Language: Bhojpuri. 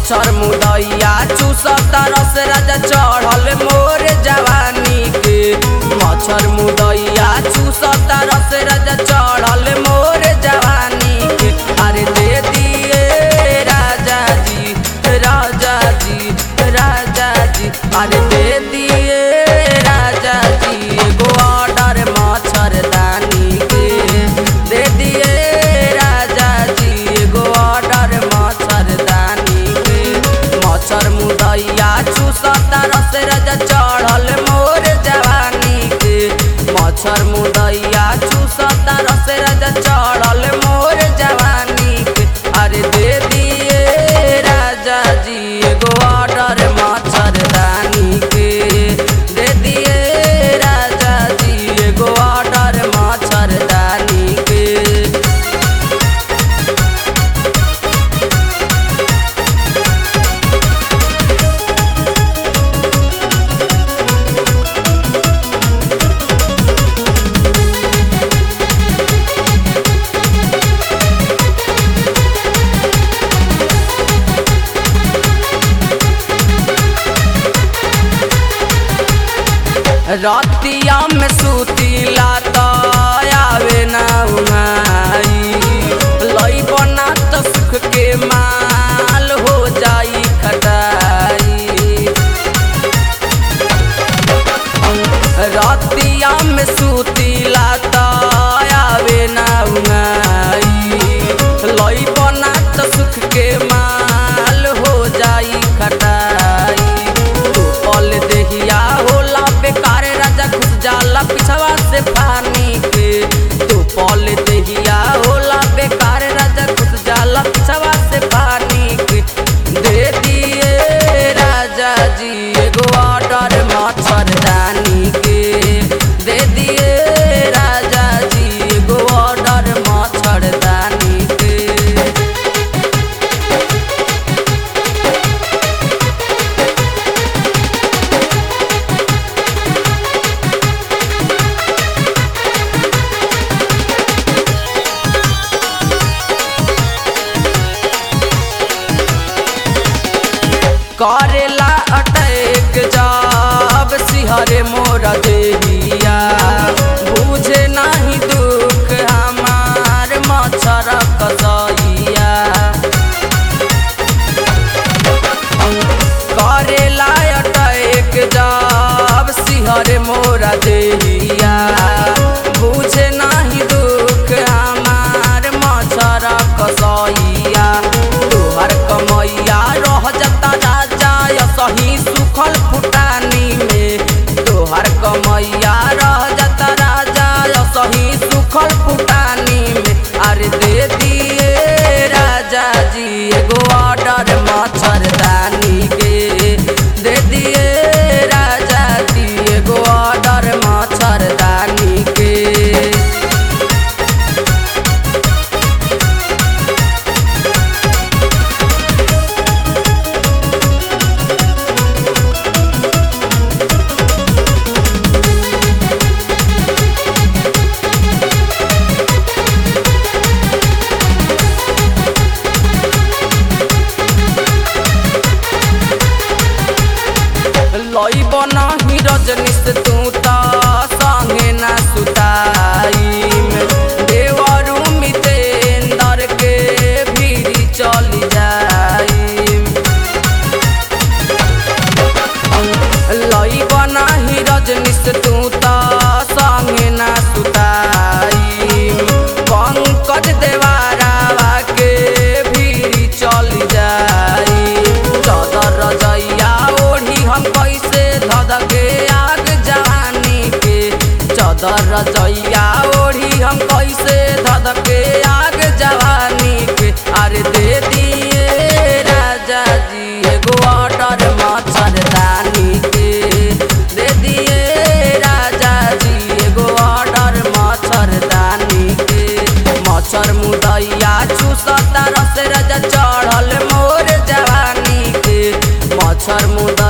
मच्छर मुदैया चूसता रस राजा चढ़ल मोर जवानी के। मच्छर मुदैया चूसता रस राजा चढ़ल मोर जवानी के। अरे दे दिए राजा जी राजा जी राजा जी, अरे दे दिए राजा जी एगो ऑर्डर मच्छरदानी के। दे दिए राजा जी एगो ऑर्डर मच्छरदानी के। मच्छर मुदैया चूसता रस राजा चढ़ल मोर जवानी के। मच्छर मुदैया चूसता रस राजा चढ़ल मोर जवानी के। अरे दे दिए राजा जी एगो ऑर्डर मच्छरदानी के। दे दिए राजा जी एगो ऑर्डर मच्छरदानी के। रतिया में सुतीला तो आवे ना उमाई, लई बना तो सुख के माल हो जाई खटाई। रतिया में सुतीला तो आवे ना उमाई, लई बना तो सुख के माल हो जाई खटाई। पल देहिया होला बेकार राजा घुस जाला पिछवा से पानी के। तो पल देहिया होला बेकार राजा घुस जाला पिछवा से पानी के। दे दिए राजा जी एगो ऑर्डर मच्छरदानी के। दे दिए राजा जी एगो ऑर्डर मच्छरदानी के। करेला अटैक जब सिहरे मोरा देहिया, बुझे नहीं दुख हमार मच्छर कसैया। करेला अटैक जब सिहरे मोरा देहिया, बुझे नहीं दुख हमार मच्छर कसैया। तोहर कमैया रह जता राजा सही सुखल फुटानी में। तोहर कमैया रह जता राजा सही सुखल फुटानी में। अरे दे दिए राजा जी एगो ऑर्डर मच्छरदानी के। दे दिए राजा जी एगो ऑर्डर मच्छरदानी के। लई बनाही रजनीश तू ता संगे ना सुताईम। देवरू मितेंदर के भीरी चली जाईम। लई बनाही रजनीश तू ता संगे ना सुताईम। पंकज देवारावा के भीरी चली जाईम। चादर रजैया ओढ़ी हम कैसे धधके आग जवानी के। चादर रजैया ओढ़ी हम कैसे धधके आग जवानी के। अरे दे दिए राजा जी एगो ऑर्डर मच्छरदानी के। दे दिए राजा जी एगो ऑर्डर मच्छरदानी के। मच्छर मुदैया चूसता रस राजा चढ़ल मोर जवानी के। मच्छर मुदैया